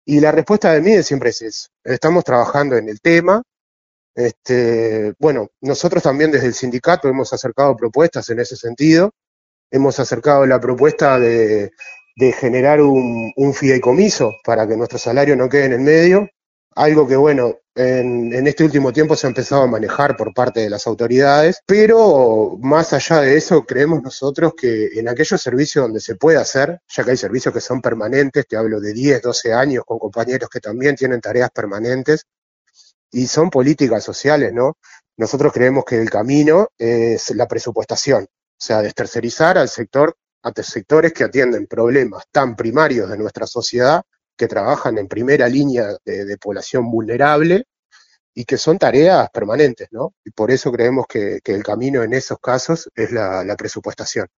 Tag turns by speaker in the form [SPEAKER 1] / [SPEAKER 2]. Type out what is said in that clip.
[SPEAKER 1] Y la respuesta de MIDE siempre es eso. Estamos trabajando en el tema. Bueno, nosotros también desde el sindicato hemos acercado propuestas en ese sentido. Hemos acercado la propuesta de generar un fideicomiso para que nuestro salario no quede en el medio, algo que, bueno, en este último tiempo se ha empezado a manejar por parte de las autoridades, pero más allá de eso, creemos nosotros que en aquellos servicios donde se puede hacer, ya que hay servicios que son permanentes, te hablo de 10, 12 años con compañeros que también tienen tareas permanentes, y son políticas sociales, ¿no? Nosotros creemos que el camino es la presupuestación, o sea, destercerizar al sector, a sectores que atienden problemas tan primarios de nuestra sociedad, que trabajan en primera línea de población vulnerable y que son tareas permanentes, ¿no? Y por eso creemos que el camino en esos casos es la presupuestación.